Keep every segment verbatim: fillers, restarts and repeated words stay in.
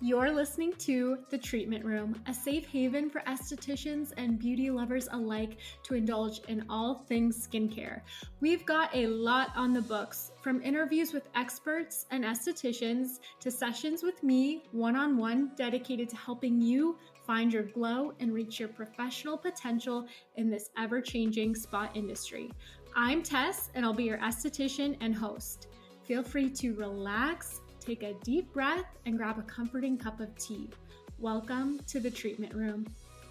You're listening to The Treatment Room, a safe haven for estheticians and beauty lovers alike to indulge in all things skincare. We've got a lot on the books, from interviews with experts and estheticians to sessions with me one-on-one dedicated to helping you find your glow and reach your professional potential in this ever-changing spa industry. I'm Tess, and I'll be your esthetician and host. Feel free to relax, take a deep breath, and grab a comforting cup of tea. Welcome to The Treatment Room.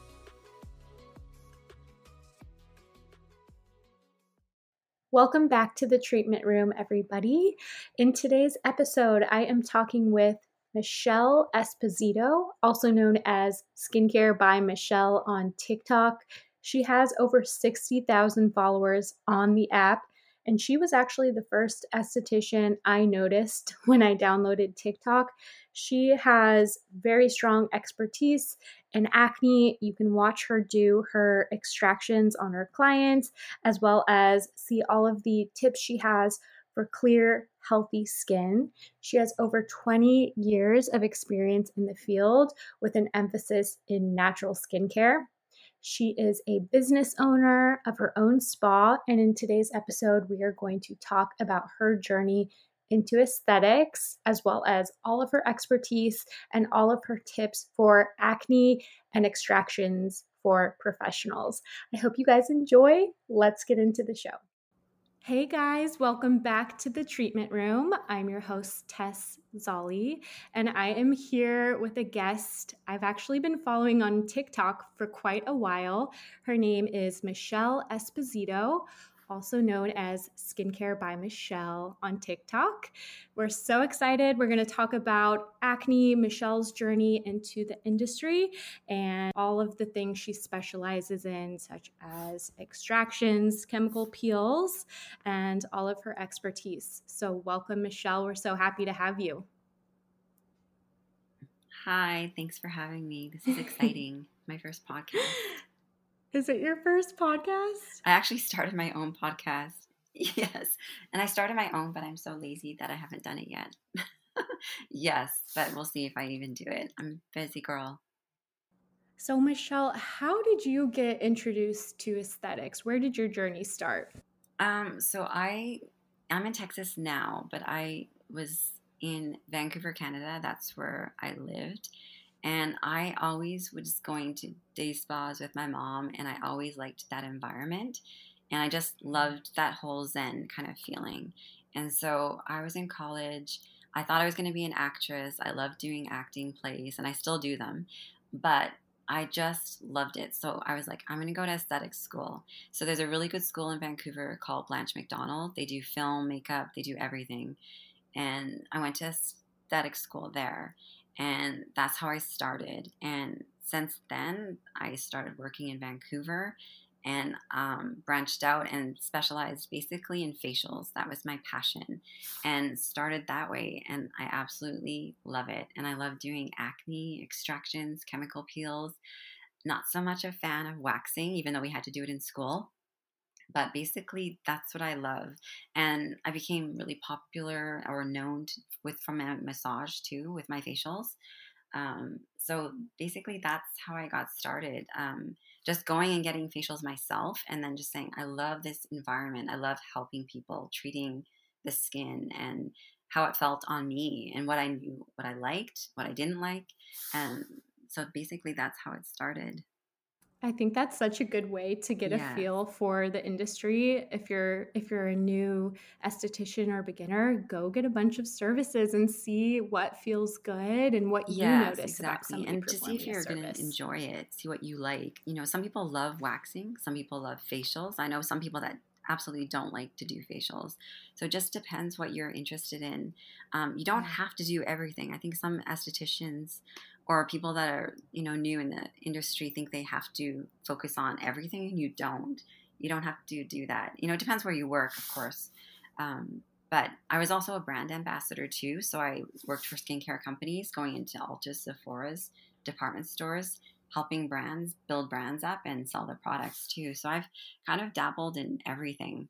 Welcome back to The Treatment Room, everybody. In today's episode, I am talking with Michelle Esposito, also known as Skincare by Michelle on TikTok. She has over sixty thousand followers on the app, and she was actually the first esthetician I noticed when I downloaded TikTok. She has very strong expertise in acne. You can watch her do her extractions on her clients, as well as see all of the tips she has for clear, healthy skin. She has over twenty years of experience in the field with an emphasis in natural skincare. She is a business owner of her own spa, and in today's episode, we are going to talk about her journey into aesthetics, as well as all of her expertise and all of her tips for acne and extractions for professionals. I hope you guys enjoy. Let's get into the show. Hey guys, welcome back to The Treatment Room. I'm your host, Tess Zolli, and I am here with a guest I've actually been following on TikTok for quite a while. Her name is Michelle Esposito, also known as Skincare by Michelle on TikTok. We're so excited. We're going to talk about acne, Michelle's journey into the industry, and all of the things she specializes in, such as extractions, chemical peels, and all of her expertise. So welcome, Michelle. We're so happy to have you. Hi, thanks for having me. This is exciting. My first podcast. Is it your first podcast? I actually started my own podcast. Yes. And I started my own, but I'm so lazy that I haven't done it yet. Yes, but we'll see if I even do it. I'm a busy girl. So, Michelle, how did you get introduced to aesthetics? Where did your journey start? Um, so I, I'm in Texas now, but I was in Vancouver, Canada. That's where I lived. And I always was going to day spas with my mom, and I always liked that environment. And I just loved that whole Zen kind of feeling. And so I was in college. I thought I was going to be an actress. I loved doing acting plays, and I still do them. But I just loved it. So I was like, I'm going to go to aesthetics school. So there's a really good school in Vancouver called Blanche Macdonald. They do film, makeup, they do everything. And I went to aesthetics school there. And that's how I started. And since then, I started working in Vancouver and um, branched out and specialized basically in facials. That was my passion, and started that way. And I absolutely love it. And I love doing acne extractions, chemical peels. Not so much a fan of waxing, even though we had to do it in school. But basically, that's what I love. And I became really popular or known to, with from a massage too, with my facials. Um, so basically, that's how I got started. Um, just going and getting facials myself, and then just saying, I love this environment. I love helping people, treating the skin and how it felt on me, and what I knew, what I liked, what I didn't like. And so basically, that's how it started. I think that's such a good way to get Yeah. a feel for the industry. If you're if you're a new esthetician or beginner, go get a bunch of services and see what feels good and what you Yes, notice about exactly. somebody And to see if performing a you're going to service. enjoy it, see what you like. You know, some people love waxing, some people love facials. I know some people that absolutely don't like to do facials. So it just depends what you're interested in. Um, you don't have to do everything. I think some estheticians or people that are, you know, new in the industry think they have to focus on everything, and you don't. You don't have to do that. You know, it depends where you work, of course. Um, But I was also a brand ambassador too. So I worked for skincare companies, going into Ulta, Sephora's, department stores, helping brands build brands up and sell their products too. So I've kind of dabbled in everything.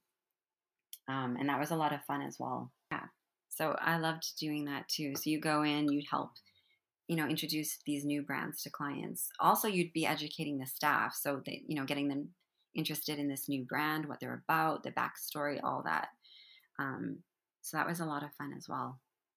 Um, and that was a lot of fun as well. Yeah. So I loved doing that too. So you go in, you help you know, introduce these new brands to clients. Also, you'd be educating the staff, so that, you know, getting them interested in this new brand, what they're about, the backstory, all that. Um, so that was a lot of fun as well.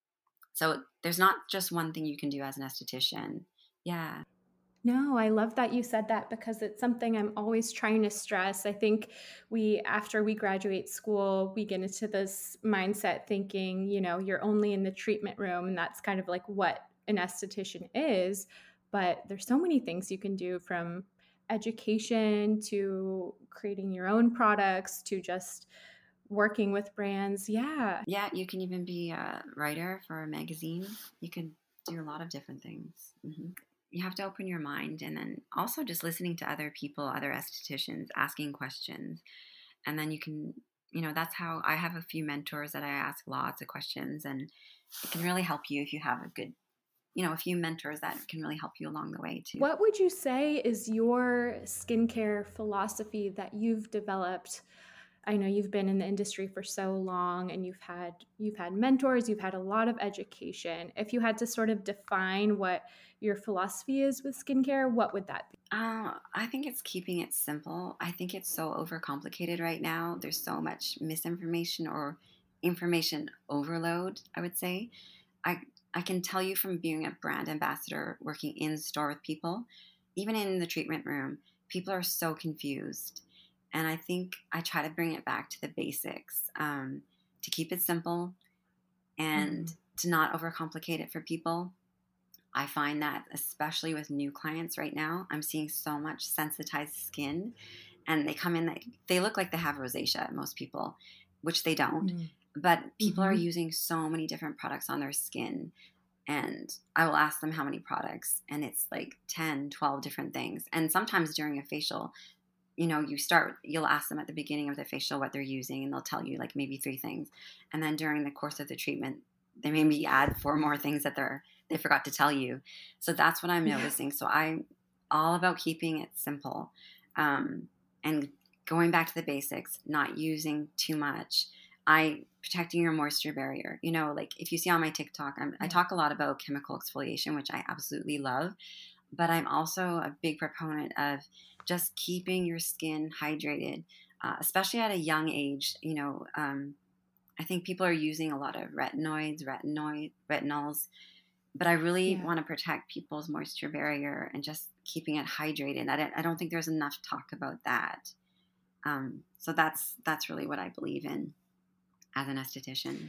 So there's not just one thing you can do as an esthetician. Yeah. No, I love that you said that because it's something I'm always trying to stress. I think we, after we graduate school, we get into this mindset thinking, you know, you're only in the treatment room, and that's kind of like what an esthetician is. But there's so many things you can do, from education to creating your own products to just working with brands. Yeah. Yeah, you can even be a writer for a magazine. You can do a lot of different things. Hmm. You have to open your mind, and then also just listening to other people, other estheticians, asking questions. And then you can, you know, that's how I have a few mentors that I ask lots of questions, and it can really help you if you have a good, you know, a few mentors that can really help you along the way too. What would you say is your skincare philosophy that you've developed? I know you've been in the industry for so long, and you've had you've had mentors, you've had a lot of education. If you had to sort of define what your philosophy is with skincare, what would that be? Uh, I think it's keeping it simple. I think it's so overcomplicated right now. There's so much misinformation or information overload, I would say. I I can tell you from being a brand ambassador working in store with people, even in the treatment room, people are so confused. And I think I try to bring it back to the basics, um, to keep it simple and Mm. to not overcomplicate it for people. I find that especially with new clients right now, I'm seeing so much sensitized skin, and they come in, they, they look like they have rosacea, most people, which they don't. Mm. But people are Mm-hmm. using so many different products on their skin, and I will ask them how many products, and it's like ten, twelve different things. And sometimes during a facial, you know, you start, you'll ask them at the beginning of the facial what they're using, and they'll tell you like maybe three things. And then during the course of the treatment, they maybe add four more things that they're, they forgot to tell you. So that's what I'm Yeah. noticing. So I'm all about keeping it simple, um, and going back to the basics, not using too much. I protecting your moisture barrier. You know, like if you see on my TikTok, I'm, I Yeah. talk a lot about chemical exfoliation, which I absolutely love. But I'm also a big proponent of just keeping your skin hydrated, uh, especially at a young age. You know, um, I think people are using a lot of retinoids, retinoid, retinols, but I really Yeah. want to protect people's moisture barrier and just keeping it hydrated. I don't, I don't think there's enough talk about that. Um, so that's that's really what I believe in as an esthetician.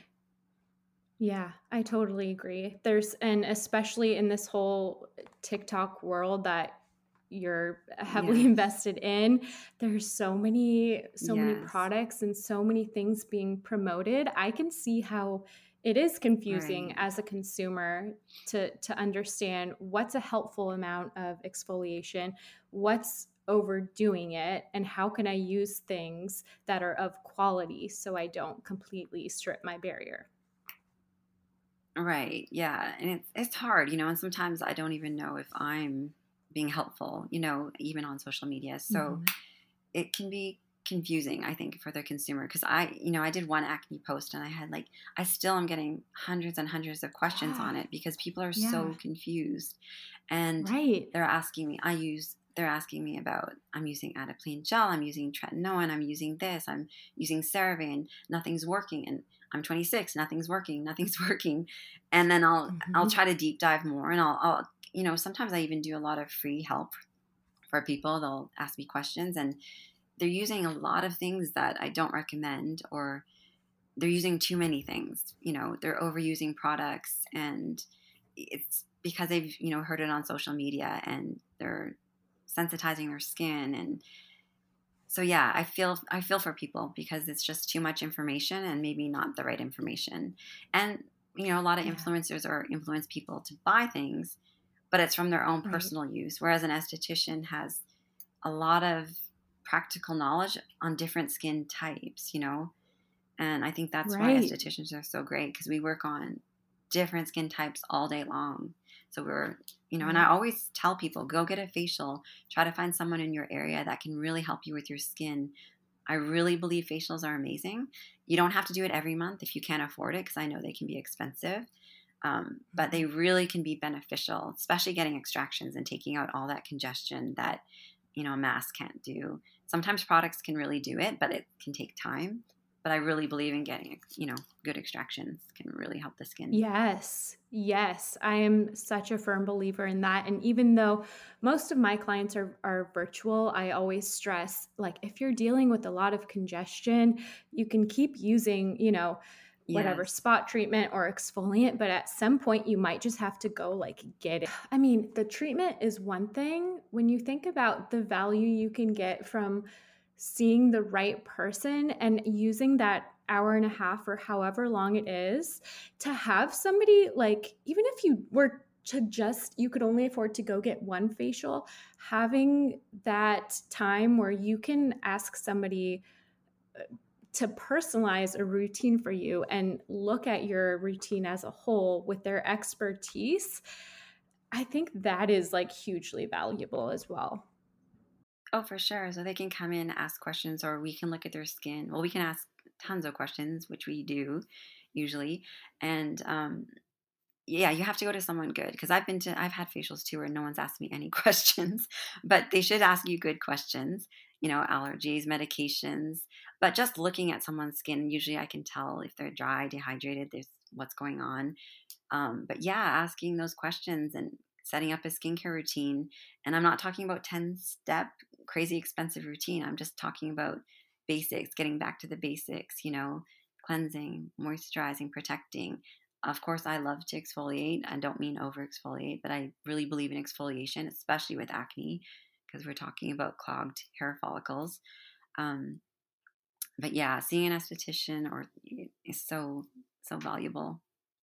Yeah, I totally agree. There's, and especially in this whole TikTok world that you're heavily Yes, invested in, there's so many, so many yes, products and so many things being promoted. I can see how it is confusing right. as a consumer to to understand what's a helpful amount of exfoliation, what's overdoing it, and how can I use things that are of quality so I don't completely strip my barrier. Right. Yeah. And it's it's hard, you know, and sometimes I don't even know if I'm being helpful, you know, even on social media. So Mhm. it can be confusing, I think, for the consumer. Because I, you know, I did one acne post, and I had like, I still am getting hundreds and hundreds of questions on Yeah. it because people are Yeah. so confused. And Right. they're asking me, I use, they're asking me about, I'm using Adapalene gel, I'm using tretinoin, I'm using this, I'm using CeraVe, nothing's working. And I'm twenty-six, nothing's working, nothing's working. And then I'll, I'll Mhm. try to deep dive more, and I'll, I'll, you know, sometimes I even do a lot of free help for people. They'll ask me questions, and they're using a lot of things that I don't recommend, or they're using too many things. You know, they're overusing products, and it's because they've, you know, heard it on social media, and they're sensitizing their skin. And so yeah, I feel I feel for people because it's just too much information and maybe not the right information. And you know, a lot of Yeah. influencers or influence people to buy things, but it's from their own Right. personal use. Whereas an esthetician has a lot of practical knowledge on different skin types, you know? And I think that's why Right. estheticians are so great, because we work on different skin types all day long. So we're, you know, and I Right. always tell people, go get a facial, try to find someone in your area that can really help you with your skin. I really believe facials are amazing. You don't have to do it every month if you can't afford it, because I know they can be expensive. Um, but they really can be beneficial, especially getting extractions and taking out all that congestion that, you know, a mask can't do. Sometimes products can really do it, but it can take time. But I really believe in getting, you know, good extractions can really help the skin. Yes, yes. I am such a firm believer in that. And even though most of my clients are, are virtual, I always stress, like, if you're dealing with a lot of congestion, you can keep using, you know, whatever Yes. spot treatment or exfoliant, but at some point you might just have to go like get it. I mean, the treatment is one thing. When you think about the value you can get from seeing the right person and using that hour and a half or however long it is to have somebody, like, even if you were to just, you could only afford to go get one facial, having that time where you can ask somebody to personalize a routine for you and look at your routine as a whole with their expertise, I think that is like hugely valuable as well. Oh, for sure. So they can come in, ask questions, or we can look at their skin. Well, we can ask tons of questions, which we do usually. And um, yeah, you have to go to someone good, because I've been to, I've had facials too where no one's asked me any questions, but they should ask you good questions, you know, allergies, medications. But just looking at someone's skin, usually I can tell if they're dry, dehydrated, there's what's going on. Um, but yeah, asking those questions and setting up a skincare routine. And I'm not talking about ten step crazy expensive routine. I'm just talking about basics, getting back to the basics, you know, cleansing, moisturizing, protecting. Of course, I love to exfoliate. I don't mean over exfoliate, but I really believe in exfoliation, especially with acne, because we're talking about clogged hair follicles. Um, but yeah, seeing an esthetician or is so, so valuable.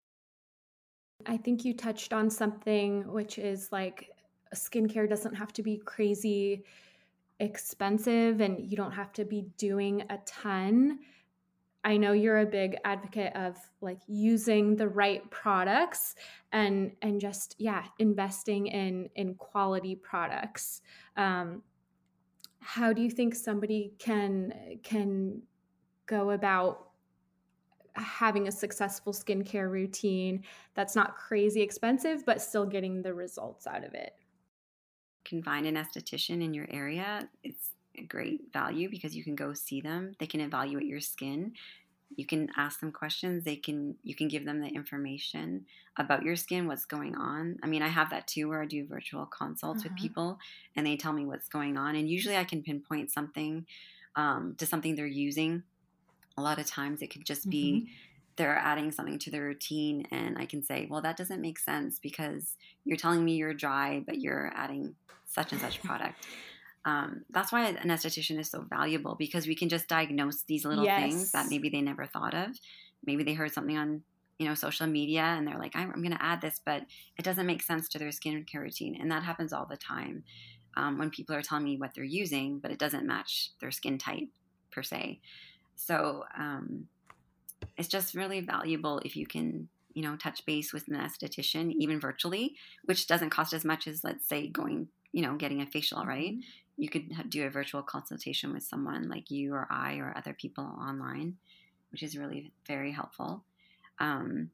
I think you touched on something, which is like skincare doesn't have to be crazy expensive and you don't have to be doing a ton. I know you're a big advocate of like using the right products and and just, yeah, investing in in quality products. Um, how do you think somebody can can go about having a successful skincare routine that's not crazy expensive, but still getting the results out of it? Can find an esthetician in your area, it's a great value because you can go see them. They can evaluate your skin. You can ask them questions. They can you can give them the information about your skin, what's going on. I mean, I have that too where I do virtual consults with Uh-huh. people and they tell me what's going on. And usually I can pinpoint something um, to something they're using. A lot of times it could just be Mhm. they're adding something to their routine and I can say, well, that doesn't make sense because you're telling me you're dry, but you're adding such and such product. Um, that's why an esthetician is so valuable, because we can just diagnose these little things that Yes. maybe they never thought of. Maybe they heard something on, you know, social media and they're like, I'm, I'm going to add this, but it doesn't make sense to their skincare routine. And that happens all the time um, when people are telling me what they're using, but it doesn't match their skin type per se. So um, it's just really valuable if you can, you know, touch base with an esthetician, even virtually, which doesn't cost as much as, let's say, going, you know, getting a facial, right? Mhm. You could do a virtual consultation with someone like you or I or other people online, which is really very helpful. Um,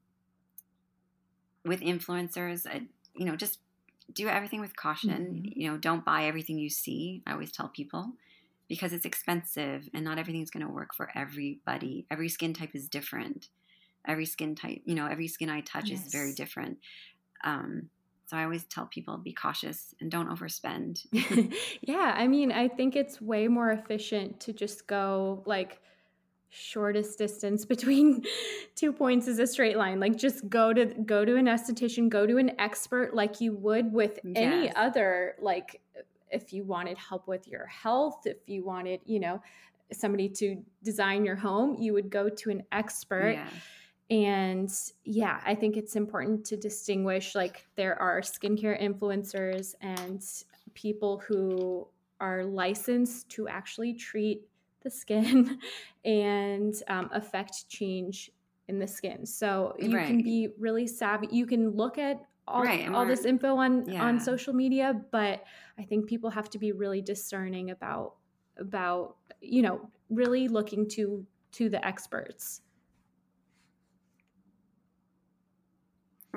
with influencers, I, you know, just do everything with caution. Mhm. You know, don't buy everything you see. I always tell people because it's expensive and not everything's going to work for everybody. Every skin type is different. Every skin type, you know, every skin I touch is very Yes. different. Um, so I always tell people be cautious and don't overspend. Yeah, I mean, I think it's way more efficient to just go like shortest distance between two points is a straight line. Like just go to go to an esthetician, go to an expert like you would with any Yes, other, like if you wanted help with your health, if you wanted, you know, somebody to design your home, you would go to an expert. yes, And yeah, I think it's important to distinguish, like there are skincare influencers and people who are licensed to actually treat the skin and um, affect change in the skin. So you can right, be really savvy. You can look at all, right. And all we're, this info on on yeah, social media, but I think people have to be really discerning about about you know really looking to to the experts.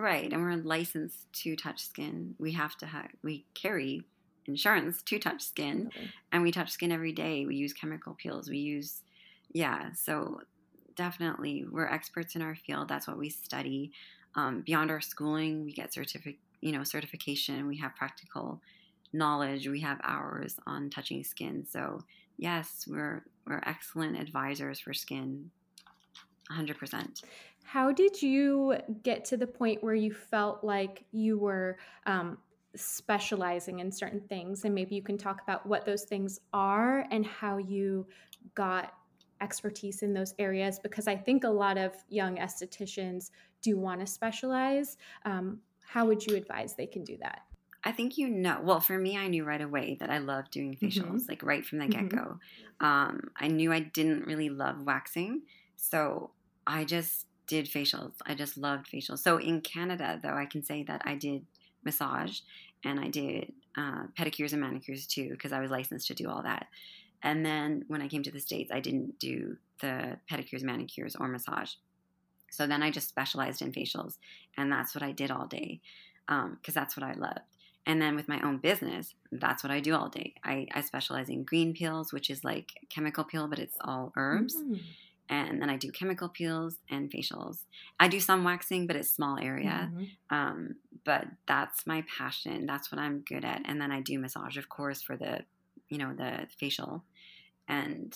Right, and we're licensed to touch skin. We have to have, we carry insurance to touch skin, Totally. and we touch skin every day. We use chemical peels. We use, yeah, so definitely we're experts in our field. That's what we study. Um, beyond our schooling, we get certific, you know, certification. We have practical knowledge. We have hours on touching skin. So yes, we're we're excellent advisors for skin, one hundred percent. How did you get to the point where you felt like you were um, specializing in certain things? And maybe you can talk about what those things are and how you got expertise in those areas, because I think a lot of young estheticians do want to specialize. Um, how would you advise they can do that? I think you know. Well, for me, I knew right away that I loved doing Mm-hmm. facials, like right from the get Mm-hmm. go. Um, I knew I didn't really love waxing, so I just did facials. I just loved facials. So in Canada, though, I can say that I did massage and I did uh, pedicures and manicures too, because I was licensed to do all that. And then when I came to the States, I didn't do the pedicures, manicures, or massage. So then I just specialized in facials, and that's what I did all day, because um, that's what I loved. And then with my own business, that's what I do all day. I, I specialize in green peels, which is like chemical peel, but it's all herbs. Mm-hmm. And then I do chemical peels and facials. I do some waxing, but it's small area. Mm-hmm. Um, but that's my passion. That's what I'm good at. And then I do massage, of course, for the, you know, the facial. And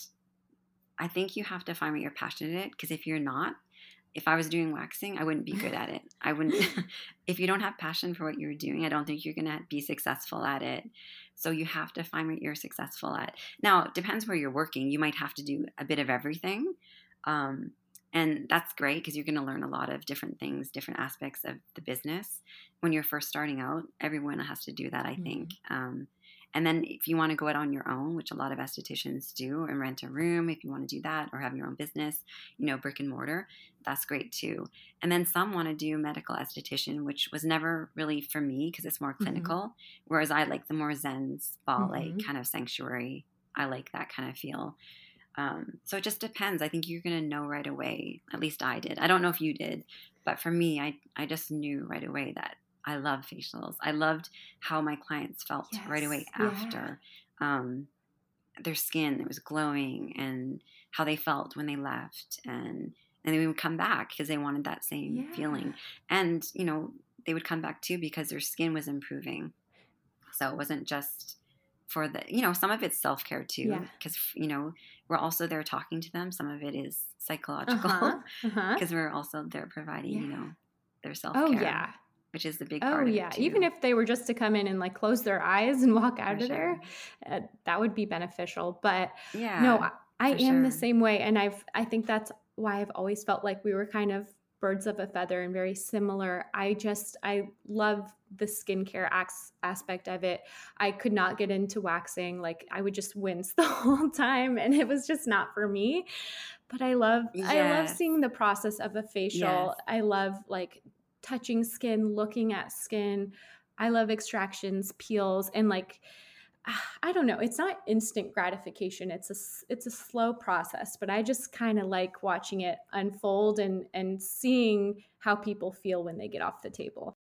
I think you have to find what you're passionate at, because if you're not, if I was doing waxing, I wouldn't be good at it. I wouldn't, if you don't have passion for what you're doing, I don't think you're going to be successful at it. So you have to find what you're successful at. Now, it depends where you're working. You might have to do a bit of everything. Um, and that's great, because you're going to learn a lot of different things, different aspects of the business. When you're first starting out, everyone has to do that, I think. Mm-hmm. Um, and then if you want to go it on your own, which a lot of estheticians do, and rent a room, if you want to do that, or have your own business, you know, brick and mortar, that's great too. And then some want to do medical esthetician, which was never really for me, because it's more clinical. Mm-hmm. Whereas I like the more Zen spa, like mm-hmm. kind of sanctuary. I like that kind of feel. Um, so it just depends. I think you're going to know right away. At least I did. I don't know if you did, but for me, I, I just knew right away that I love facials. I loved how my clients felt yes, right away after. Yeah. Um, their skin, it was glowing, and how they felt when they left. And, and they would come back because they wanted that same yeah. feeling. And, you know, they would come back too because their skin was improving. So it wasn't just for the, you know, some of it's self-care too, because, yeah. you know, we're also there talking to them. Some of it is psychological because uh-huh. uh-huh. we're also there providing, yeah. you know, their self-care. Oh, yeah. Which is the big oh, part of yeah. it too. Even if they were just to come in and like close their eyes and walk out for of sure. there, uh, that would be beneficial. But yeah, no, I, I am sure. the same way. And I've, I think that's why I've always felt like we were kind of birds of a feather and very similar. I just, I love the skincare as- aspect of it. I could not get into waxing. Like I would just wince the whole time, and it was just not for me. But I love, yes. I love seeing the process of a facial. Yes. I love like touching skin, looking at skin. I love extractions, peels, and like, I don't know, it's not instant gratification. It's a, it's a slow process, but I just kind of like watching it unfold and, and seeing how people feel when they get off the table.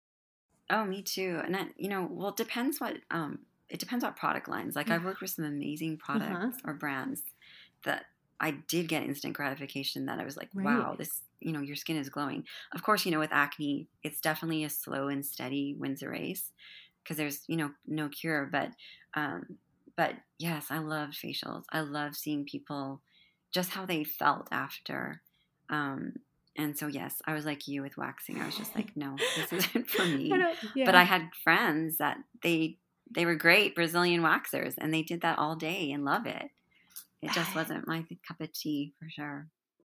Oh, me too. And that, you know, well, it depends what, um, it depends what product lines. Like yeah. I've worked with some amazing products uh-huh. or brands that I did get instant gratification, that I was like, right. wow, this, you know, your skin is glowing. Of course, you know, with acne, it's definitely a slow and steady wins the race, because there's, you know, no cure. But, um, but yes, I love facials. I love seeing people, just how they felt after. Um, and so, yes, I was like you with waxing. I was just like, no, this isn't for me. I yeah. But I had friends that they, they were great Brazilian waxers, and they did that all day and love it. It just wasn't my cup of tea for sure.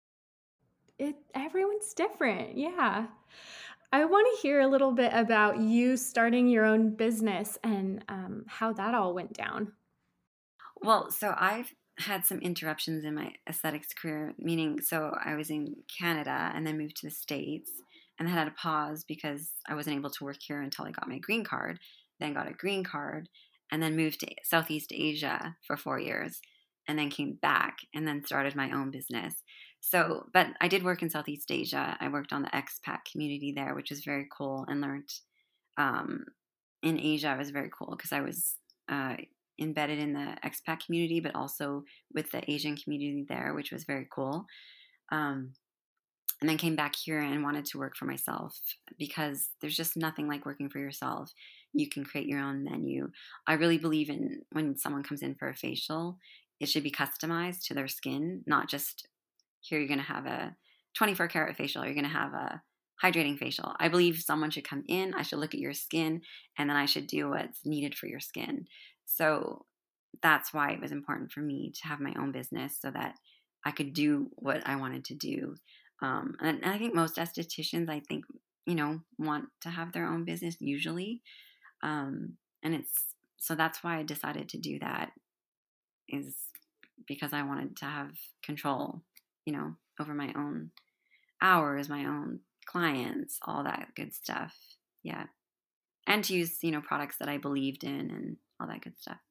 It everyone's different. Yeah. I want to hear a little bit about you starting your own business and um, how that all went down. Well, so I've had some interruptions in my aesthetics career, meaning so I was in Canada and then moved to the States, and then had a pause because I wasn't able to work here until I got my green card, then got a green card, and then moved to Southeast Asia for four years. And then came back and then started my own business. So, but I did work in Southeast Asia. I worked on the expat community there, which was very cool, and learned um, in Asia. It was very cool because I was uh, embedded in the expat community, but also with the Asian community there, which was very cool. Um, and then came back here and wanted to work for myself because there's just nothing like working for yourself. You can create your own menu. I really believe in when someone comes in for a facial, it should be customized to their skin, not just here you're going to have a twenty-four karat facial, you're going to have a hydrating facial. I believe someone should come in, I should look at your skin, and then I should do what's needed for your skin. So that's why it was important for me to have my own business so that I could do what I wanted to do. Um, and, and I think most estheticians, I think, you know, want to have their own business usually. Um, and it's, so that's why I decided to do that, is because I wanted to have control, you know, over my own hours, my own clients, all that good stuff. Yeah. And to use, you know, products that I believed in and all that good stuff.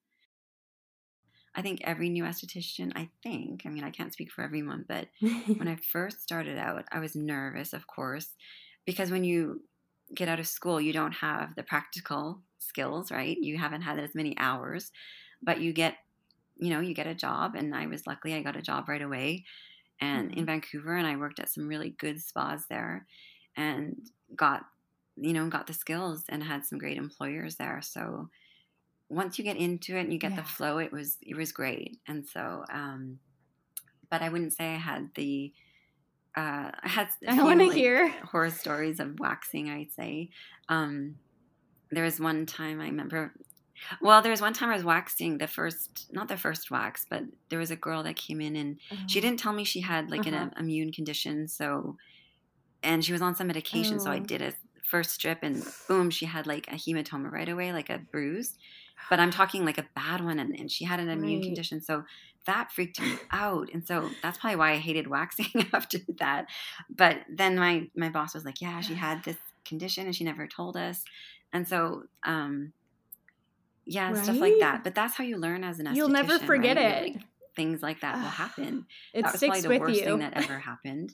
I think every new esthetician, I think, I mean, I can't speak for everyone, but when I first started out, I was nervous, of course, because when you get out of school, you don't have the practical skills, right? You haven't had as many hours, but you get, you know, you get a job. And I was luckily, I got a job right away and in Vancouver, and I worked at some really good spas there and got, you know, got the skills and had some great employers there. So once you get into it and you get yeah. the flow, it was, it was great. And so, um, but I wouldn't say I had the, uh, I had a I few, want to like, hear horror stories of waxing, I'd say. Um, there was one time I remember, well, there was one time I was waxing the first, not the first wax, but there was a girl that came in and oh. she didn't tell me she had like uh-huh. an immune condition. So, and she was on some medication. Oh. So I did a first strip and boom, she had like a hematoma right away, like a bruise. But I'm talking like a bad one, and, and she had an immune right. condition. So that freaked me out. And so that's probably why I hated waxing after that. But then my, my boss was like, yeah, she had this condition and she never told us. And so, um, yeah, right? Stuff like that. But that's how you learn as an esthetician. You'll never forget right? it. Like, things like that will happen. It that was sticks probably the with worst you. thing that ever happened.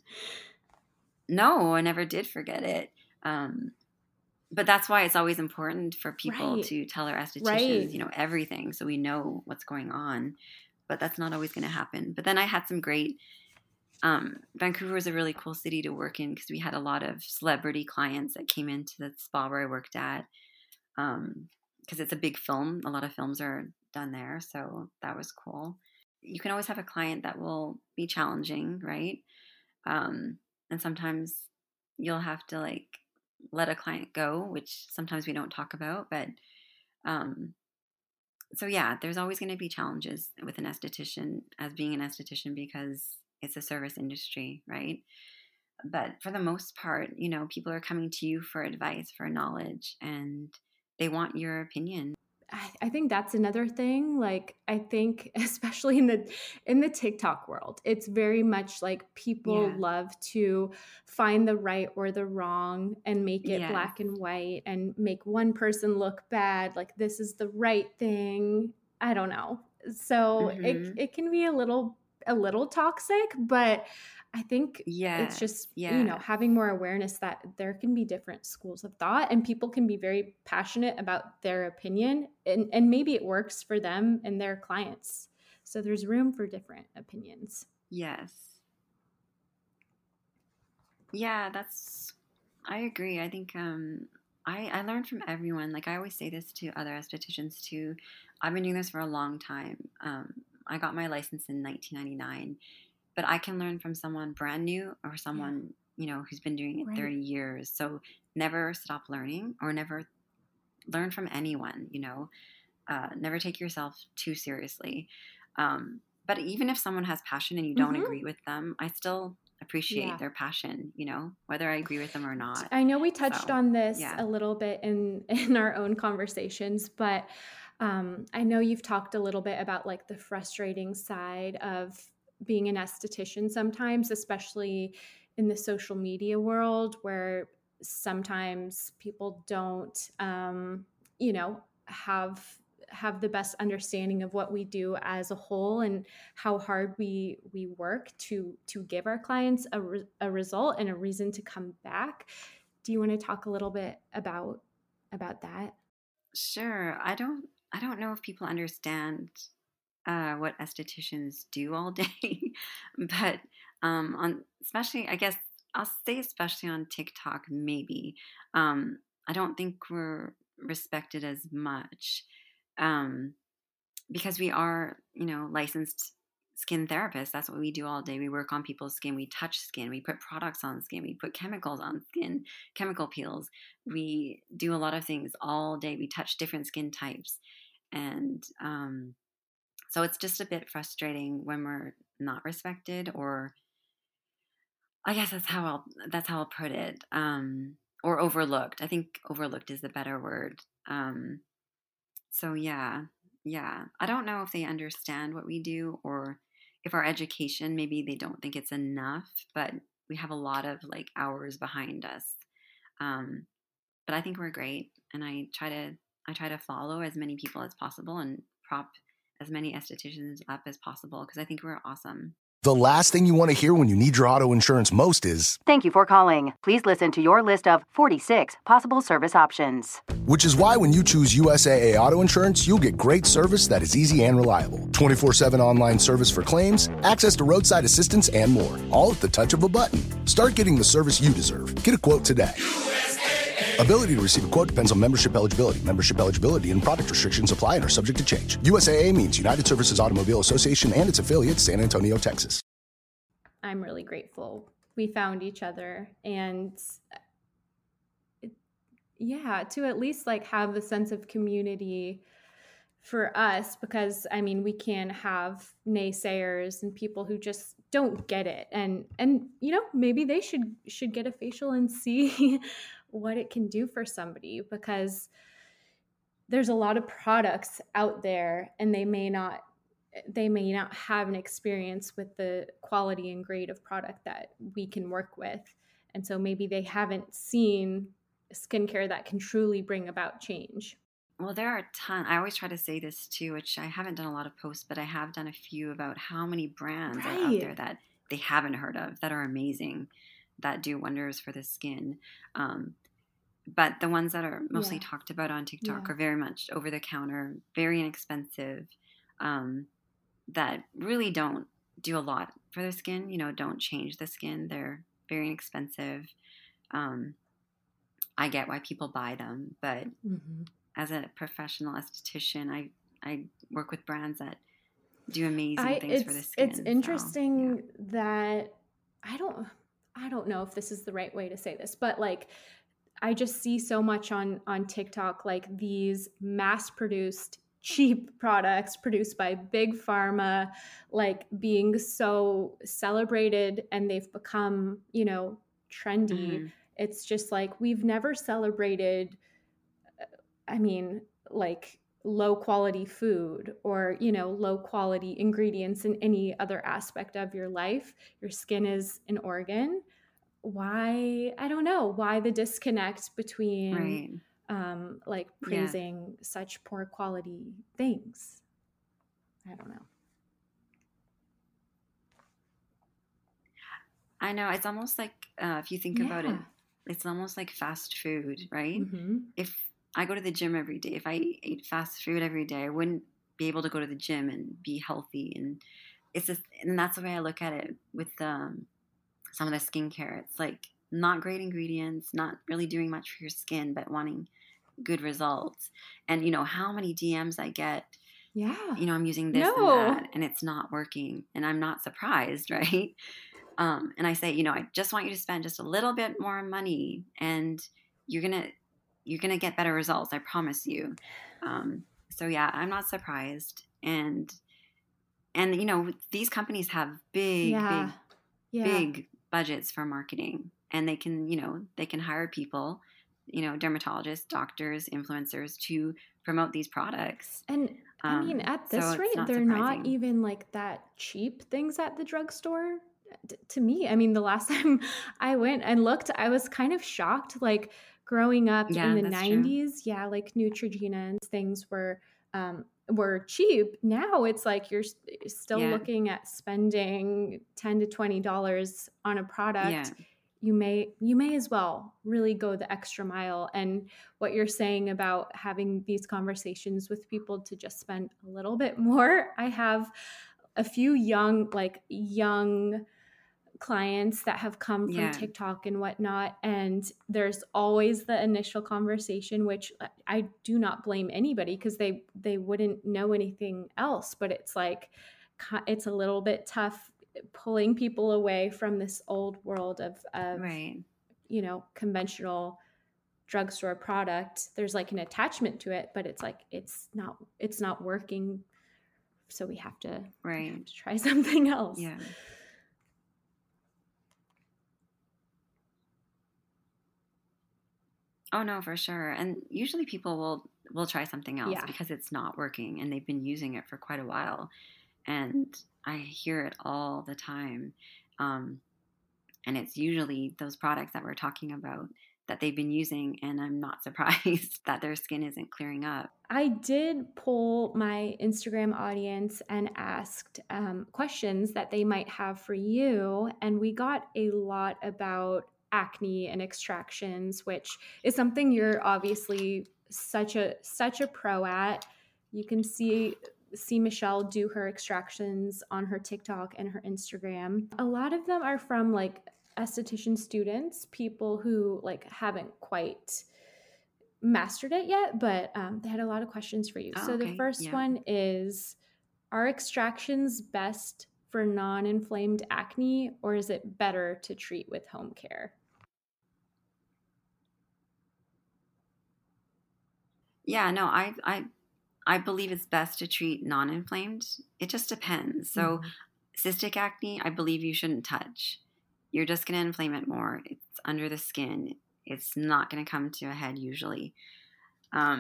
No, I never did forget it. Um, But that's why it's always important for people right. to tell our estheticians, right. you know, everything, so we know what's going on. But that's not always going to happen. But then I had some great. Um, Vancouver is a really cool city to work in because we had a lot of celebrity clients that came into the spa where I worked at. Um, because it's a big film, a lot of films are done there, so that was cool. You can always have a client that will be challenging, right? Um, and sometimes you'll have to like. let a client go, which sometimes we don't talk about, but um, so yeah, there's always going to be challenges with an esthetician as being an esthetician because it's a service industry, right? But for the most part, you know, people are coming to you for advice, for knowledge, and they want your opinion. I, I think that's another thing. Like, I think especially in the in the TikTok world, it's very much like people yeah. love to find the right or the wrong and make it yes. black and white and make one person look bad. Like, this is the right thing. I don't know. So mm-hmm. it it can be a little a little toxic, but I think yes. it's just, yes. you know, having more awareness that there can be different schools of thought and people can be very passionate about their opinion and, and maybe it works for them and their clients. So there's room for different opinions. Yes. Yeah, that's, I agree. I think um, I, I learned from everyone. Like I always say this to other estheticians too. I've been doing this for a long time. Um, I got my license in nineteen ninety-nine. But I can learn from someone brand new or someone, yeah. you know, who's been doing it right. thirty years. So never stop learning or never learn from anyone, you know, uh, never take yourself too seriously. Um, but even if someone has passion and you don't mm-hmm. agree with them, I still appreciate yeah. their passion, you know, whether I agree with them or not. I know we touched so, on this yeah. a little bit in, in our own conversations, but um, I know you've talked a little bit about like the frustrating side of being an esthetician sometimes, especially in the social media world where sometimes people don't, um, you know, have have the best understanding of what we do as a whole and how hard we we work to to give our clients a, re- a result and a reason to come back. Do you want to talk a little bit about about that? Sure. I don't I don't know if people understand uh, what estheticians do all day, but um, on especially, I guess I'll say especially on TikTok, maybe um, I don't think we're respected as much um, because we are, you know, licensed skin therapists. That's what we do all day. We work on people's skin. We touch skin. We put products on skin. We put chemicals on skin, chemical peels. We do a lot of things all day. We touch different skin types. And um, so it's just a bit frustrating when we're not respected, or I guess that's how I'll that's how I'll put it. Um, or overlooked. I think overlooked is the better word. Um, so yeah, yeah. I don't know if they understand what we do, or if our education, maybe they don't think it's enough, but we have a lot of like hours behind us. Um, but I think we're great, and I try to I try to follow as many people as possible and prop as many estheticians up as possible because I think we're awesome. The last thing you want to hear when you need your auto insurance most is, "Thank you for calling. Please listen to your list of forty-six possible service options." Which is why when you choose U S A A Auto Insurance, you'll get great service that is easy and reliable. twenty-four seven online service for claims, access to roadside assistance, and more. All at the touch of a button. Start getting the service you deserve. Get a quote today. Ability to receive a quote depends on membership eligibility. Membership eligibility and product restrictions apply and are subject to change. U S A A means United Services Automobile Association and its affiliates, San Antonio, Texas. I'm really grateful we found each other, and it, yeah, to at least like have the sense of community for us, because I mean, we can have naysayers and people who just don't get it, and and you know, maybe they should should get a facial and see what it can do for somebody, because there's a lot of products out there and they may not they may not have an experience with the quality and grade of product that we can work with. And so maybe they haven't seen skincare that can truly bring about change. Well, there are a ton. I always try to say this too, which I haven't done a lot of posts, but I have done a few about how many brands right. are out there that they haven't heard of that are amazing, that do wonders for the skin. Um, but the ones that are mostly yeah. talked about on TikTok yeah. are very much over the counter, very inexpensive, um, that really don't do a lot for the skin, you know, don't change the skin. They're very inexpensive. Um, I get why people buy them, but mm-hmm. as a professional esthetician, I, I work with brands that do amazing I, things for the skin. It's interesting so, yeah. that I don't, I don't know if this is the right way to say this, but like, I just see so much on, on TikTok, like these mass produced cheap products produced by big pharma, like being so celebrated, and they've become, you know, trendy. Mm-hmm. It's just like, we've never celebrated, I mean, like low quality food or, you know, low quality ingredients in any other aspect of your life. Your skin is an organ. Why? I don't know why the disconnect between right. um, like praising yeah. such poor quality things. I don't know. I know. It's almost like, uh, if you think yeah. about it, it's almost like fast food, right? Mm-hmm. If I go to the gym every day, if I ate fast food every day, I wouldn't be able to go to the gym and be healthy. And it's just, and that's the way I look at it with um, some of the skincare. It's like not great ingredients, not really doing much for your skin, but wanting good results. And you know how many D Ms I get. Yeah. You know, I'm using this no. and that, and it's not working, and I'm not surprised, right? Um, and I say, you know, I just want you to spend just a little bit more money, and you're gonna you're gonna get better results. I promise you. Um, so yeah, I'm not surprised, and and you know, these companies have big, yeah. big, yeah. big budgets for marketing, and they can, you know, they can hire people, you know, dermatologists, doctors, influencers to promote these products. And I mean, at this so rate, not they're surprising. not even like that cheap things at the drugstore. D- to me, I mean, the last time I went and looked, I was kind of shocked. Like growing up Yeah, in the that's nineties, yeah, like Neutrogena and things were um, were cheap. Now it's like you're still Yeah. looking at spending ten to twenty dollars on a product. Yeah. You may you may as well really go the extra mile. And what you're saying about having these conversations with people to just spend a little bit more. I have a few young, like young clients that have come from Yeah. TikTok and whatnot. And there's always the initial conversation, which I do not blame anybody because they, they wouldn't know anything else. But it's like, it's a little bit tough pulling people away from this old world of, of Right. you know, conventional drugstore product. There's like an attachment to it, but it's like, it's not, it's not working. So we have to, Right. we have to try something else. Yeah. Oh no, for sure. And usually people will will try something else Yeah. because it's not working and they've been using it for quite a while. And I hear it all the time. Um, and it's usually those products that we're talking about that they've been using, and I'm not surprised that their skin isn't clearing up. I did poll my Instagram audience and asked um, questions that they might have for you, and we got a lot about acne and extractions, which is something you're obviously such a such a pro at. You can see see Michelle do her extractions on her TikTok and her Instagram. A lot of them are from like esthetician students, people who like haven't quite mastered it yet, but um, they had a lot of questions for you. Oh, so okay. the first Yeah. one is, are extractions best for non-inflamed acne, or is it better to treat with home care? Yeah, no, I I I believe it's best to treat non-inflamed. It just depends. So Mhm. cystic acne, I believe you shouldn't touch. You're just going to inflame it more. It's under the skin. It's not going to come to a head usually. Um,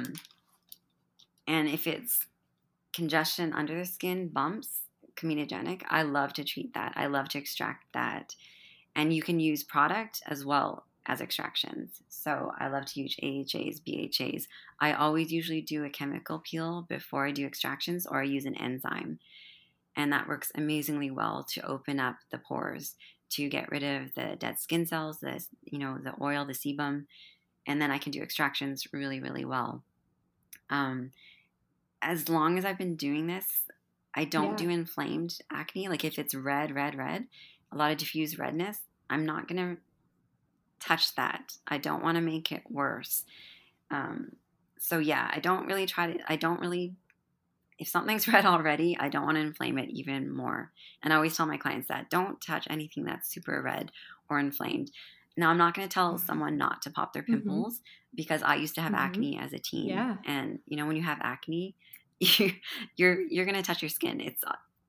and if it's congestion under the skin, bumps, comedogenic, I love to treat that. I love to extract that. And you can use product as well as extractions. So I love to use A H As, B H As. I always usually do a chemical peel before I do extractions, or I use an enzyme. And that works amazingly well to open up the pores, to get rid of the dead skin cells, the, you know, the oil, the sebum, and then I can do extractions really, really well. Um, as long as I've been doing this, I don't Yeah. do inflamed acne. Like if it's red, red, red, a lot of diffuse redness, I'm not going to touch that. I don't want to make it worse. Um, so yeah, I don't really try to, I don't really, if something's red already, I don't want to inflame it even more. And I always tell my clients that don't touch anything that's super red or inflamed. Now, I'm not going to tell Mhm. someone not to pop their Mhm. pimples because I used to have Mhm. acne as a teen. Yeah. And, you know, when you have acne, you, you're, you're going to touch your skin. It's,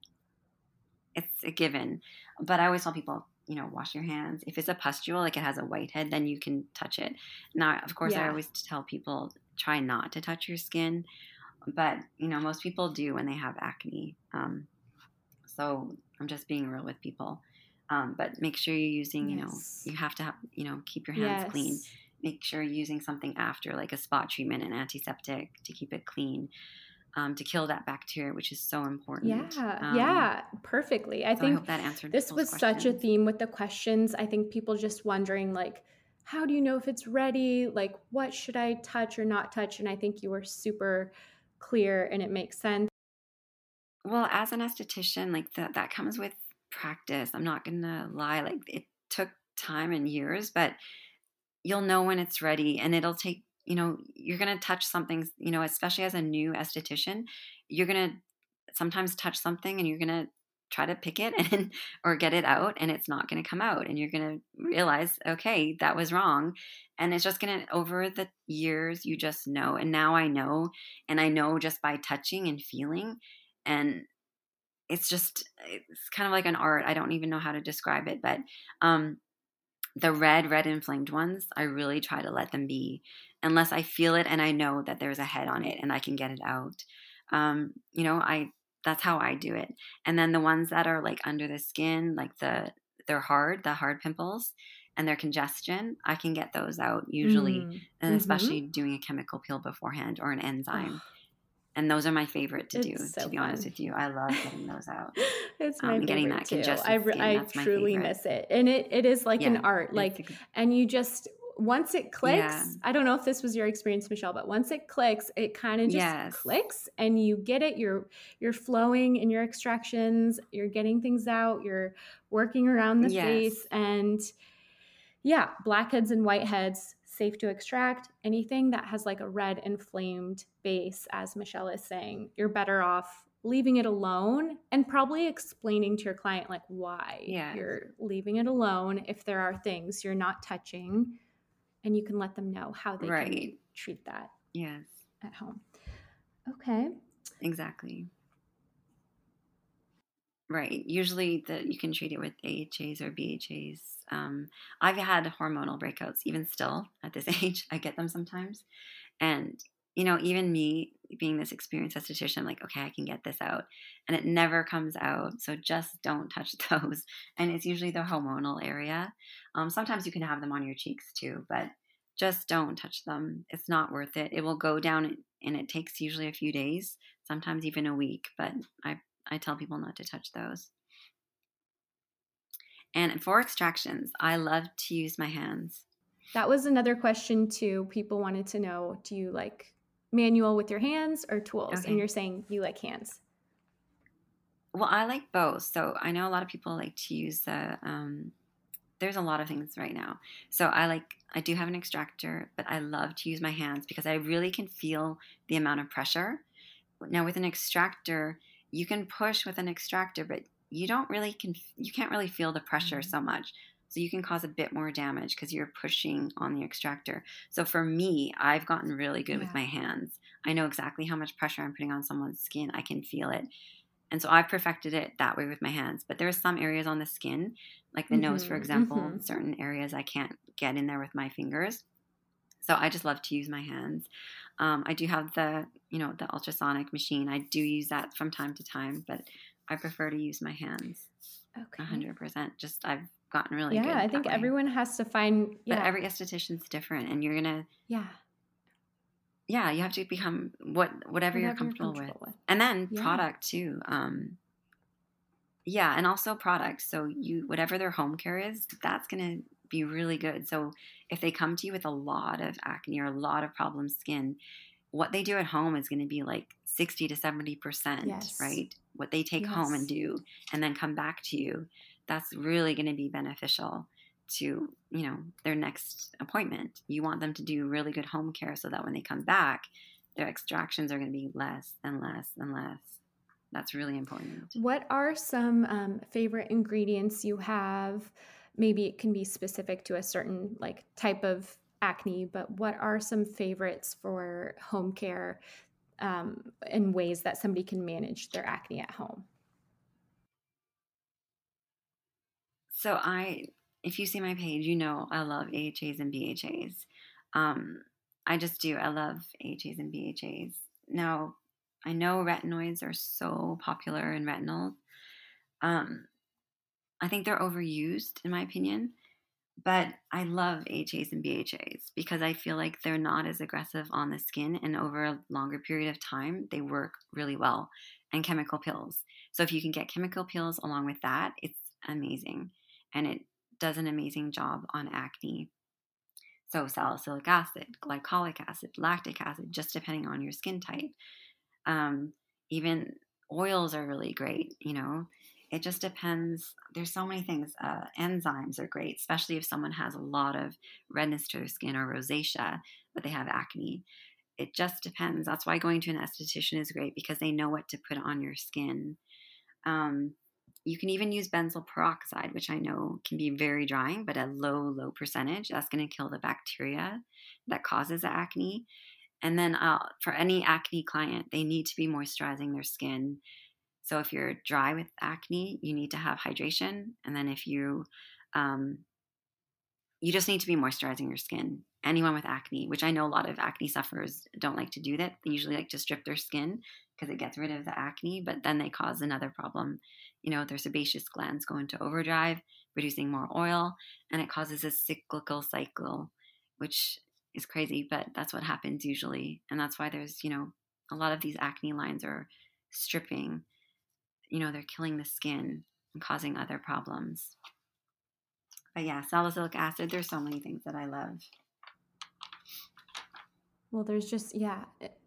it's a given. But I always tell people, you know, wash your hands. If it's a pustule, like it has a whitehead, then you can touch it. Now, of course, I Yeah. always tell people, try not to touch your skin. But, you know, most people do when they have acne. Um, so I'm just being real with people. Um, but make sure you're using, you know, Yes. you have to have, you know, keep your hands Yes. clean. Make sure you're using something after, like a spot treatment, an antiseptic to keep it clean, um, to kill that bacteria, which is so important. Yeah, Um, yeah, perfectly. I so I think hope that answered this people's was such a questions. theme with the questions. I think people just wondering, like, how do you know if it's ready? Like, what should I touch or not touch? And I think you were super clear and it makes sense. Well, as an esthetician, like that, that comes with practice. I'm not going to lie. Like it took time and years, but you'll know when it's ready, and it'll take, you know, you're going to touch something, you know, especially as a new esthetician, you're going to sometimes touch something and you're going to try to pick it and or get it out, and it's not going to come out, and you're going to realize, okay, that was wrong. And it's just going to, over the years, you just know. And now I know, and I know just by touching and feeling. And it's just, it's kind of like an art. I don't even know how to describe it, but um, the red, red inflamed ones, I really try to let them be unless I feel it and I know that there's a head on it and I can get it out. Um, you know, I, that's how I do it. And then the ones that are like under the skin, like the, they're hard, the hard pimples and their congestion, I can get those out usually. Mm. And Mhm. especially doing a chemical peel beforehand or an enzyme. And those are my favorite to do, It's so to be fun. honest with you. I love getting those out. It's my Um, favorite getting that too. congested I, re- skin, I that's my truly favorite. miss it. And it, it is like an Yeah, art. it's Like, ex- and you just, once it clicks, Yeah. I don't know if this was your experience, Michelle, but once it clicks, it kind of just Yes. clicks and you get it. You're, you're flowing in your extractions. You're getting things out. You're working around the Yes. face. And yeah, blackheads and whiteheads, safe to extract. Anything that has like a red inflamed base, as Michelle is saying, you're better off leaving it alone and probably explaining to your client like why Yes. you're leaving it alone if there are things you're not touching, and you can let them know how they Right. can treat that Yes. at home. Okay. Exactly. Right. Usually that you can treat it with A H As or B H As. Um, I've had hormonal breakouts, even still at this age. I get them sometimes. And, you know, even me being this experienced esthetician, I'm like, okay, I can get this out. And it never comes out. So just don't touch those. And it's usually the hormonal area. Um, sometimes you can have them on your cheeks too, but just don't touch them. It's not worth it. It will go down and it takes usually a few days, sometimes even a week. But I I tell people not to touch those. And for extractions, I love to use my hands. That was another question too. People wanted to know, do you like manual with your hands or tools? Okay. And you're saying you like hands. Well, I like both. So I know a lot of people like to use the, um, there's a lot of things right now. So I like, I do have an extractor, but I love to use my hands because I really can feel the amount of pressure. Now with an extractor, you can push with an extractor, but you don't really can you can't really feel the pressure so much. So you can cause a bit more damage because you're pushing on the extractor. So for me, I've gotten really good Yeah. with my hands. I know exactly how much pressure I'm putting on someone's skin. I can feel it. And so I've perfected it that way with my hands. But there are some areas on the skin, like the Mhm, nose, for example, mhm. certain areas I can't get in there with my fingers. So I just love to use my hands. Um, I do have the, you know, the ultrasonic machine. I do use that from time to time, but I prefer to use my hands. Okay. A hundred percent. Just I've gotten really yeah, good. I that think way. everyone has to find. Yeah. But every esthetician's different, and you're gonna, yeah. yeah, you have to become what whatever, you're Whatever comfortable, comfortable with. with. And then Yeah. product too. Um, yeah, and also product. So you whatever their home care is, that's gonna be really good. So if they come to you with a lot of acne or a lot of problem skin, what they do at home is going to be like sixty to seventy percent, Yes. right? What they take home and Yes. do and then come back to you, that's really going to be beneficial to, you know, their next appointment. You want them to do really good home care so that when they come back, their extractions are going to be less and less and less. That's really important. What are some um, favorite ingredients you have? Maybe it can be specific to a certain like type of acne, but what are some favorites for home care um, in ways that somebody can manage their acne at home? So I, if you see my page, you know I love A H As and B H As. Um, I just do. I love A H As and B H As. Now, I know retinoids are so popular in retinol. Um, I think they're overused, in my opinion. But I love A H As and B H As because I feel like they're not as aggressive on the skin, and over a longer period of time, they work really well. And chemical peels. So if you can get chemical peels along with that, it's amazing. And it does an amazing job on acne. So salicylic acid, glycolic acid, lactic acid, just depending on your skin type. Um, even oils are really great, you know. It just depends. There's so many things. Uh, enzymes are great, especially if someone has a lot of redness to their skin or rosacea, but they have acne. It just depends. That's why going to an esthetician is great because they know what to put on your skin. Um, you can even use benzoyl peroxide, which I know can be very drying, but a low, low percentage. That's going to kill the bacteria that causes the acne. And then uh, for any acne client, they need to be moisturizing their skin. So if you're dry with acne, you need to have hydration. And then if you, um, you just need to be moisturizing your skin. Anyone with acne, which I know a lot of acne sufferers don't like to do that. They usually like to strip their skin because it gets rid of the acne, but then they cause another problem. You know, their sebaceous glands go into overdrive, producing more oil, and it causes a cyclical cycle, which is crazy, but that's what happens usually. And that's why there's, you know, a lot of these acne lines are stripping. You know, they're killing the skin and causing other problems. But yeah, salicylic acid, there's so many things that I love. Well, there's just, yeah.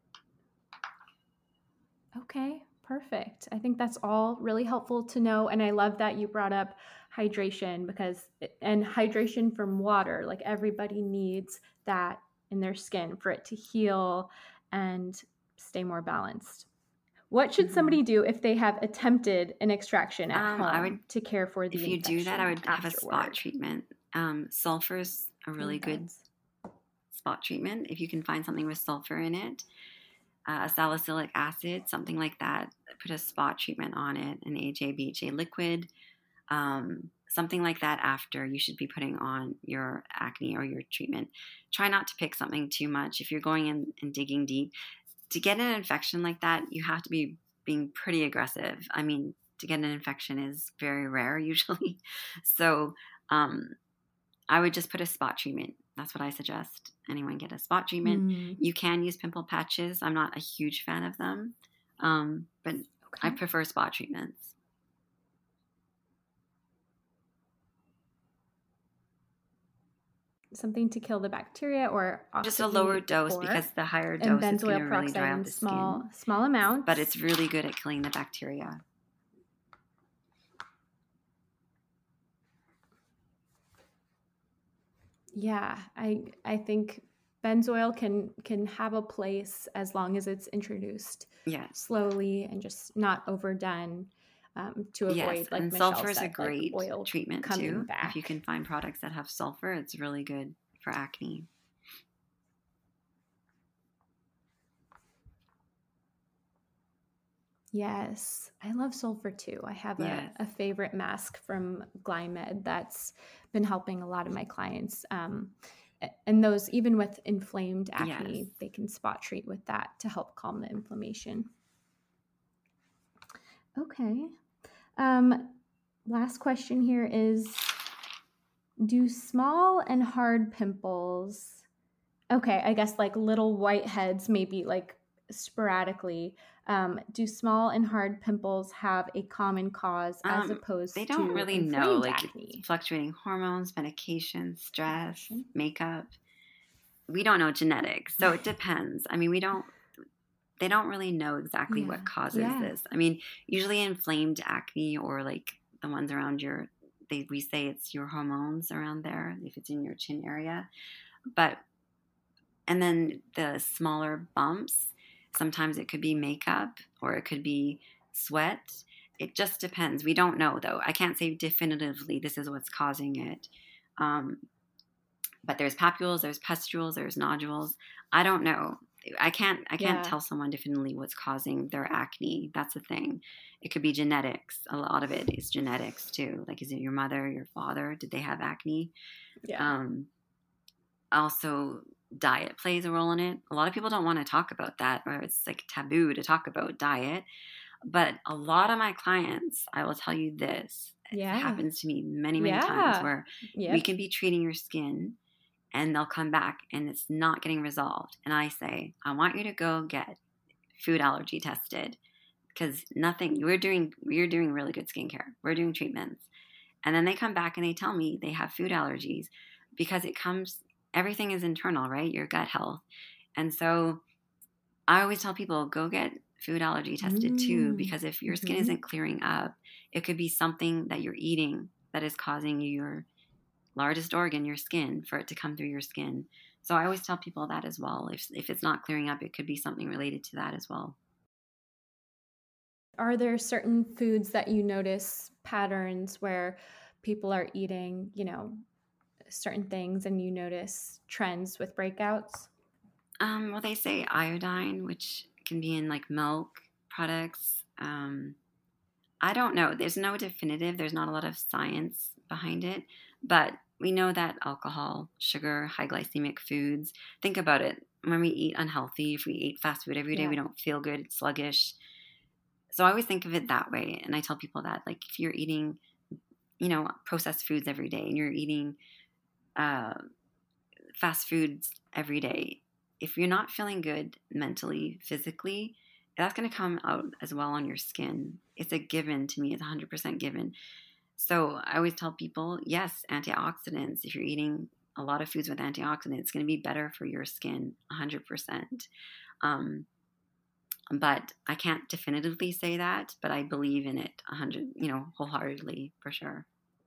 Okay, perfect. I think that's all really helpful to know. And I love that you brought up hydration because, and hydration from water, like everybody needs that in their skin for it to heal and stay more balanced. What should somebody do if they have attempted an extraction at Um, home I would, to care for the if you do that, I would infection have a spot afterward? treatment. Um, sulfur is a really Oh, good that's- spot treatment if you can find something with sulfur in it. Uh, salicylic acid, something like that. Put a spot treatment on it, an A H A, B H A liquid, um, something like that after you should be putting on your acne or your treatment. Try not to pick something too much. If you're going in and digging deep, to get an infection like that, you have to be being pretty aggressive. I mean, to get an infection is very rare usually. So um, I would just put a spot treatment. That's what I suggest. Anyone get a spot treatment. Mm. You can use pimple patches. I'm not a huge fan of them, um, but Okay. I prefer spot treatments. Something to kill the bacteria or Just a oxidate lower dose or- because the higher and dose is going benzoyl to really peroxide dry in out the small skin. small amounts. But it's really good at killing the bacteria. Yeah, I I think benzoyl can can have a place as long as it's introduced Yes. slowly and just not overdone, um, to avoid, Yes, like and Michelle sulfur is a said, like great oil treatment coming too. back. If you can find products that have sulfur, it's really good for acne. Yes, I love sulfur too. I have a, Yes. a favorite mask from Glymed that's been helping a lot of my clients. Um, a- and those, even with inflamed acne, Yes. they can spot treat with that to help calm the inflammation. Okay. Um, last question here is, do small and hard pimples, okay, I guess like little whiteheads, maybe like sporadically, um, do small and hard pimples have a common cause as Um, opposed they don't to really know, inflamed like acne? fluctuating hormones, medication, stress, Medication. makeup. We don't know genetics, so it depends. I mean, we don't. They don't really know exactly Yeah. what causes Yeah. this. I mean, usually inflamed acne or like the ones around your, they we say it's your hormones around there if it's in your chin area, but and then the smaller bumps. Sometimes it could be makeup or it could be sweat. It just depends. We don't know though. I can't say definitively this is what's causing it. Um, but there's papules, there's pustules, there's nodules. I don't know. I can't I can't Yeah. tell someone definitively what's causing their acne. That's the thing. It could be genetics. A lot of it is genetics too. Like, is it your mother, your father? Did they have acne? Yeah. Um, also, diet plays a role in it. A lot of people don't want to talk about that, or it's like taboo to talk about diet. But a lot of my clients, I will tell you this, Yeah. it happens to me many, many Yeah. times where Yep. we can be treating your skin and they'll come back and it's not getting resolved. And I say, I want you to go get food allergy tested because nothing, we're doing, we're doing really good skincare. We're doing treatments. And then they come back and they tell me they have food allergies because it comes, everything is internal, right? Your gut health. And so I always tell people, go get food allergy tested too, Mm. because if your skin Mhm. isn't clearing up, it could be something that you're eating that is causing your largest organ, your skin, for it to come through your skin. So I always tell people that as well. If if it's not clearing up, it could be something related to that as well. Are there certain foods that you notice patterns where people are eating, you know, certain things and you notice trends with breakouts? Um, well, they say iodine, which can be in like milk products. Um, I don't know. There's no definitive. There's not a lot of science behind it, but we know that alcohol, sugar, high glycemic foods. Think about it. When we eat unhealthy, if we eat fast food every day, Yeah. we don't feel good, it's sluggish. So I always think of it that way, and I tell people that, like, if you're eating, you know, processed foods every day, and you're eating uh, fast foods every day, if you're not feeling good mentally, physically, that's going to come out as well on your skin. It's a given to me. It's one hundred percent given. So I always tell people, yes, antioxidants, if you're eating a lot of foods with antioxidants, it's going to be better for your skin, one hundred percent. Um, but I can't definitively say that, but I believe in it one hundred, you know, wholeheartedly for sure.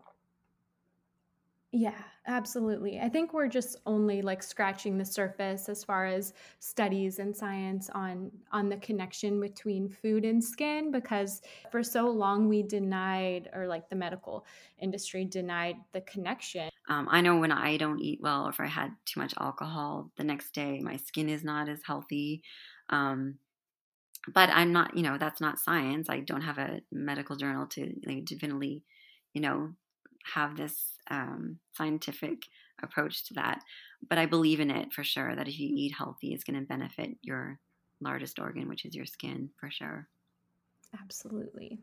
Yeah, absolutely. I think we're just only like scratching the surface as far as studies and science on on the connection between food and skin, because for so long we denied, or like the medical industry denied, the connection. Um, I know when I don't eat well, or if I had too much alcohol the next day, my skin is not as healthy. Um, but I'm not, you know, that's not science. I don't have a medical journal to like, definitely, you know, have this um, scientific approach to that. But I believe in it for sure, that if you eat healthy, it's going to benefit your largest organ, which is your skin, for sure. Absolutely.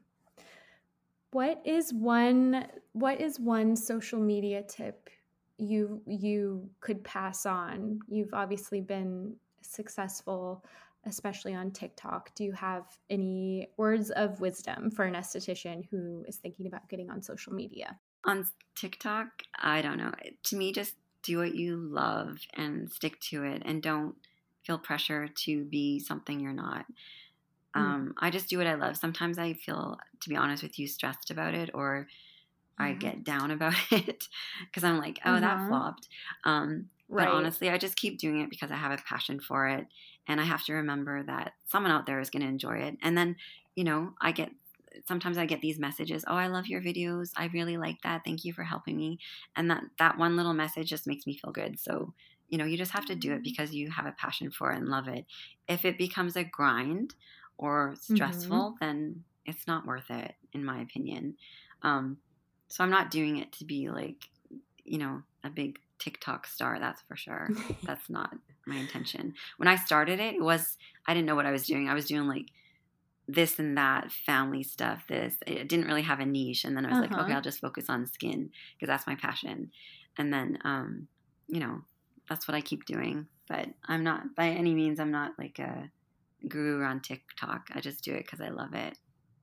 What is one what is one social media tip you you could pass on? You've obviously been successful, especially on TikTok. Do you have any words of wisdom for an esthetician who is thinking about getting on social media? On TikTok, I don't know. To me, just do what you love and stick to it, and don't feel pressure to be something you're not. Um, I just do what I love. Sometimes I feel, to be honest with you, stressed about it, or yeah. I get down about it because I'm like, oh, uh-huh. that flopped. Um, right. But honestly, I just keep doing it because I have a passion for it. And I have to remember that someone out there is going to enjoy it. And then, you know, I get, sometimes I get these messages, oh, I love your videos. I really like that. Thank you for helping me. And that, that one little message just makes me feel good. So, you know, you just have to do it because you have a passion for it and love it. If it becomes a grind or stressful, mm-hmm. then it's not worth it, in my opinion. Um, so I'm not doing it to be like, you know, a big TikTok star. That's for sure. That's not my intention. When I started it, it was, I didn't know what I was doing. I was doing like this and that, family stuff, this. It didn't really have a niche. And then I was uh-huh. like, okay, I'll just focus on skin because that's my passion. And then, um, you know, that's what I keep doing. But I'm not, by any means, I'm not like a guru on TikTok. I just do it because I love it.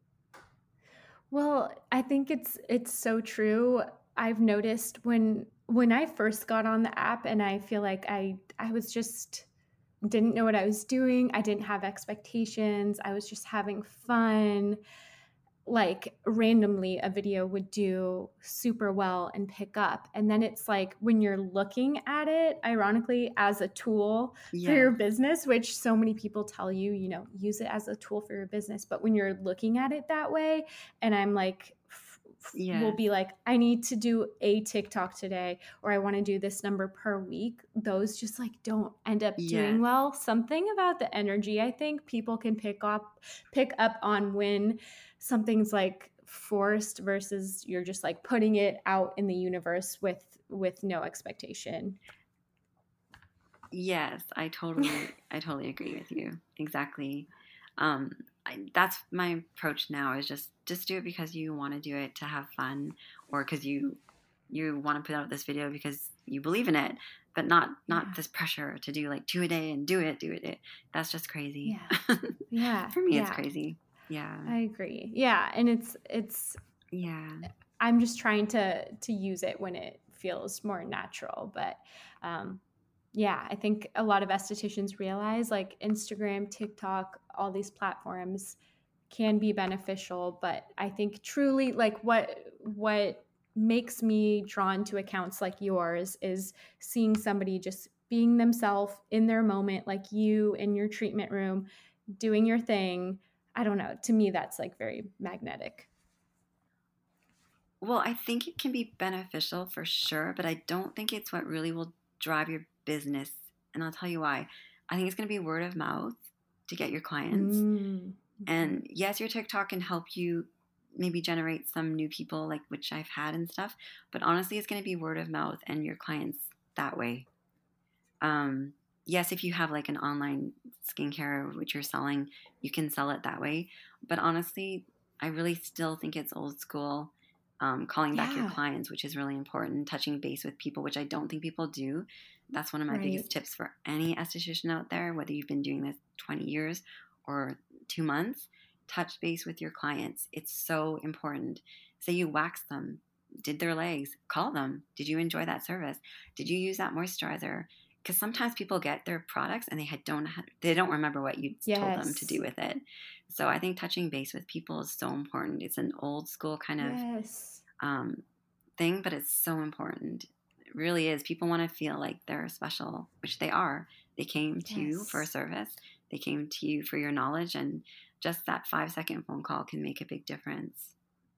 Well, I think it's it's so true. I've noticed when when I first got on the app, and I feel like I I was just didn't know what I was doing. I didn't have expectations. I was just having fun. Like randomly a video would do super well and pick up. And then it's like when you're looking at it, ironically, as a tool yeah. for your business, which so many people tell you, you know, use it as a tool for your business. But when you're looking at it that way, and I'm like, yeah. will be like, I need to do a TikTok today, or I want to do this number per week. Those just like don't end up yes. doing well. Something about the energy, I think people can pick up, pick up on when something's like forced versus you're just like putting it out in the universe with, with no expectation. Yes, I totally, I totally agree with you. Exactly. Um, I, that's my approach now, is just, just do it because you want to do it to have fun, or because you, you want to put out this video because you believe in it, but not, not yeah. this pressure to do like two a day and do it, do it. it. That's just crazy. Yeah. Yeah. For me, yeah. it's crazy. Yeah. I agree. Yeah. And it's, it's, yeah, I'm just trying to, to use it when it feels more natural, but, um, yeah, I think a lot of estheticians realize like Instagram, TikTok, all these platforms can be beneficial, but I think truly like what what makes me drawn to accounts like yours is seeing somebody just being themselves in their moment, like you in your treatment room, doing your thing. I don't know. To me, that's like very magnetic. Well, I think it can be beneficial for sure, but I don't think it's what really will drive your business. And I'll tell you why. I think it's going to be word of mouth to get your clients. Mm. And yes, your TikTok can help you maybe generate some new people, like which I've had and stuff. But honestly, it's going to be word of mouth and your clients that way. Um, yes, if you have like an online skincare which you're selling, you can sell it that way. But honestly, I really still think it's old school. um, calling back your Yeah. clients, which is really important, touching base with people, which I don't think people do. That's one of my Right. biggest tips for any esthetician out there, whether you've been doing this twenty years or two months, touch base with your clients. It's so important. Say you wax them, did their legs, call them. Did you enjoy that service? Did you use that moisturizer? Because sometimes people get their products and they had- don't ha- they don't remember what you told them to Yes. do with it. So I think touching base with people is so important. It's an old school kind of Yes. um, thing, but it's so important. It really is. People want to feel like they're special, which they are. They came to you for a Yes. service. They came to you for your knowledge, and just that five second phone call can make a big difference.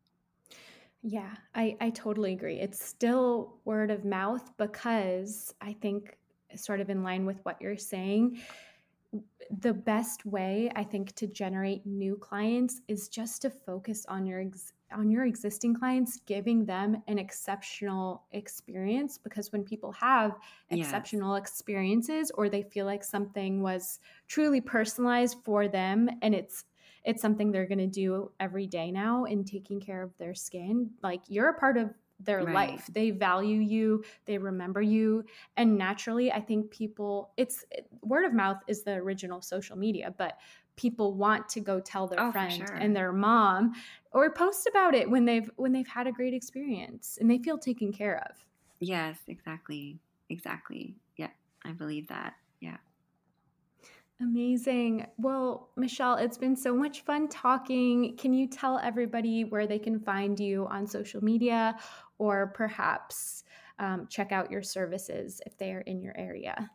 Yeah, I, I totally agree. It's still word of mouth because I think, sort of in line with what you're saying, the best way I think to generate new clients is just to focus on your ex- on your existing clients, giving them an exceptional experience, because when people have Yes. exceptional experiences, or they feel like something was truly personalized for them, and it's it's something they're going to do every day now in taking care of their skin, like, you're a part of their Right. life. They value you, they remember you, and naturally I think people, it's word of mouth is the original social media, but people want to go tell their Oh, for friend sure. and their mom, or post about it when they've when they've had a great experience and they feel taken care of. Yes, exactly. Exactly. Yeah, I believe that. Yeah. Amazing. Well, Michelle, it's been so much fun talking. Can you tell everybody where they can find you on social media, or perhaps um, check out your services if they are in your area?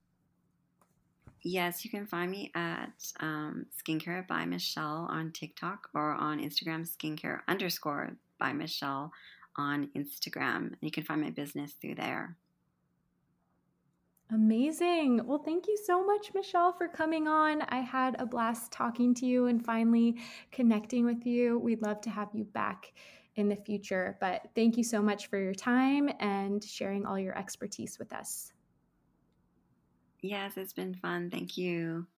Yes, you can find me at um, Skincare by Michelle on TikTok, or on Instagram, skincare underscore by Michelle on Instagram. You can find my business through there. Amazing. Well, thank you so much, Michelle, for coming on. I had a blast talking to you and finally connecting with you. We'd love to have you back in the future, but thank you so much for your time and sharing all your expertise with us. Yes, it's been fun. Thank you.